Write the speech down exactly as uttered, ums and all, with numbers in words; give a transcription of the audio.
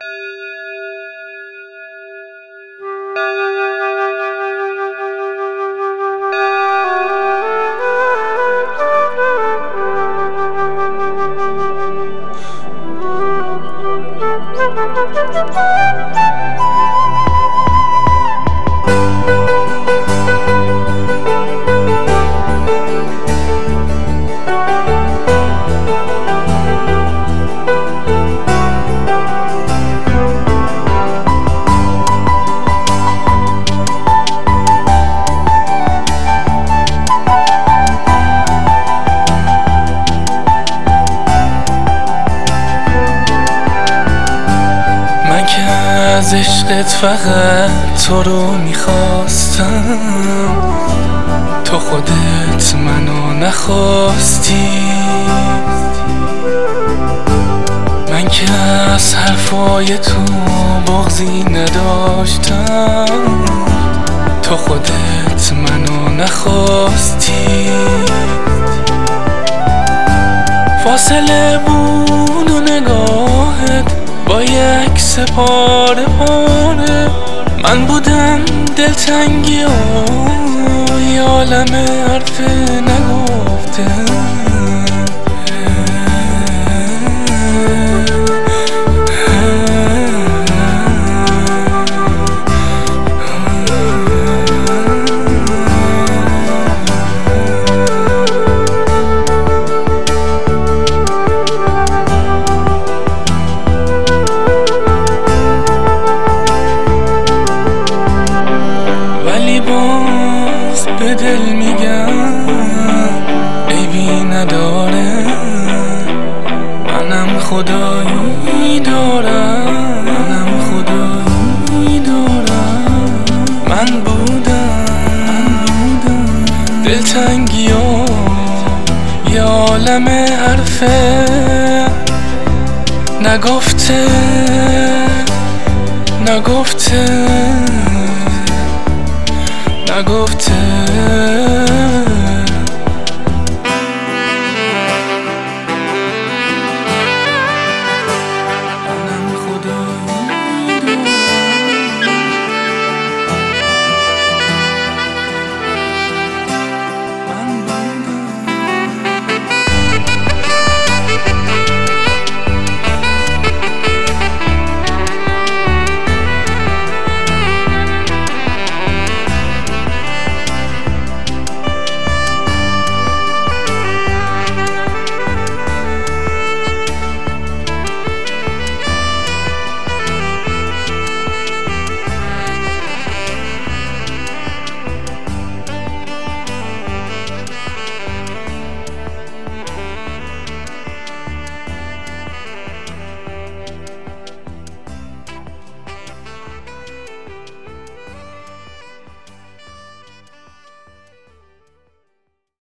از عشقت فقط تو رو میخواستم، تو خودت منو نخواستی. من که از حرفای تو بغضی نداشتم، تو خودت منو نخواستی. فاصله بود و نگاهت با یک سپاره پاره، من بودم دلتنگی و یه عالم حرف نگفته. به دل میگم عیبی نداره، منم خدایی دارم، منم خدایی دارم. من بودم دلتنگی و یه عالم حرفه نگفته نگفته نگفته